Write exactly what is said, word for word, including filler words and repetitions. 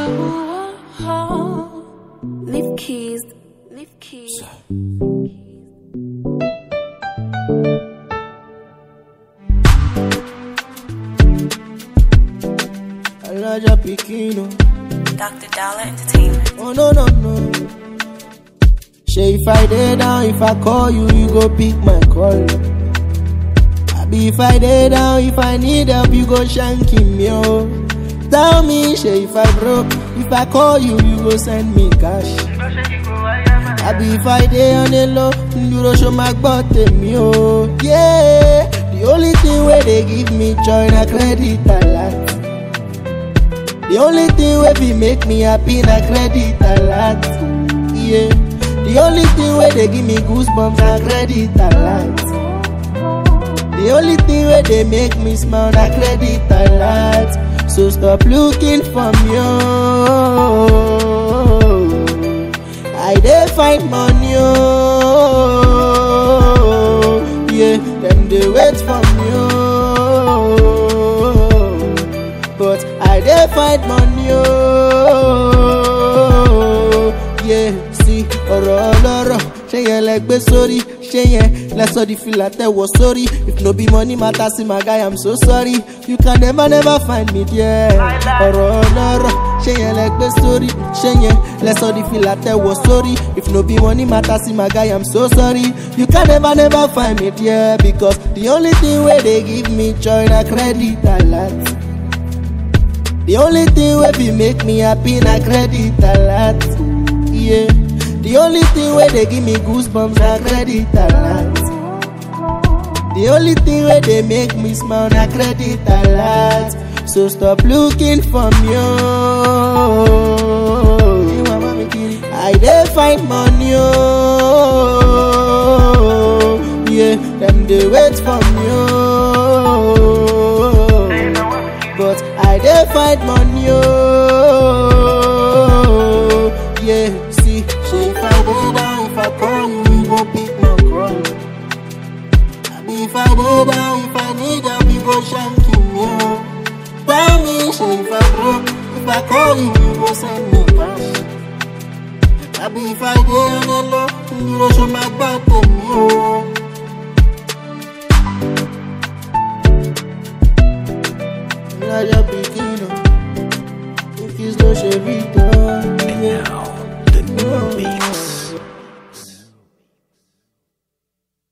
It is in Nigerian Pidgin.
Leave keys, leave keys. Elijah Pikino, Doctor Dollar Entertainment. oh no no no. Say if I dey down, if I call you, you go pick my call. I be if I dey down, if I need help, you go shanky me oh. Tell me, say if I broke, if I call you, you go send me cash. I be if I dey on the low, you go show my butt me oh. Yeah, the only thing where they give me joy na credit alert. The only thing where be make me happy na credit alert. Yeah, the only thing where they give me goosebumps na credit alert. The only thing where they make me smile na credit alert. So stop looking for me oh. I dey find money oh. Yeah, them they wait for me oh. But I dey find money oh. Yeah, see, ọ̀rọ̀ ọlọ́rọ̀ ṣé yẹn lẹ gbé sórí, ṣé yẹn lẹ sọ di fìlà tẹ̀wọ̀ sórí. If no be money matter, see my guy, I'm so sorry. You can never never find me there. ọ̀rọ̀ ọlọ́rọ̀ ṣé yẹn lẹ gbé sórí, ṣé yẹn lẹ sọ di fìlà tẹ̀wọ̀ sórí. If no be money matter, see my guy, I'm so sorry. You can never never find me there, because the only thing where they give me joy na credit alert. The only thing where be make me happy na credit alert. Yeah, the only thing where they give me goosebumps na credit alert. The only thing where they make me smile na credit alert. So stop looking for me oh. I dey find money oh. Yeah, them they wait for me oh. But I dey find money oh. Yeah, see, say if I dey down, if I call you, you go pick my call. I be if I dey down, if I need help, you go shanky me oh. Tell me, say if I broke, if I call you, you go send me cash. I be if I dey on the low, you go show my back to me oh. Elijah Pikino, if it's no Chevito.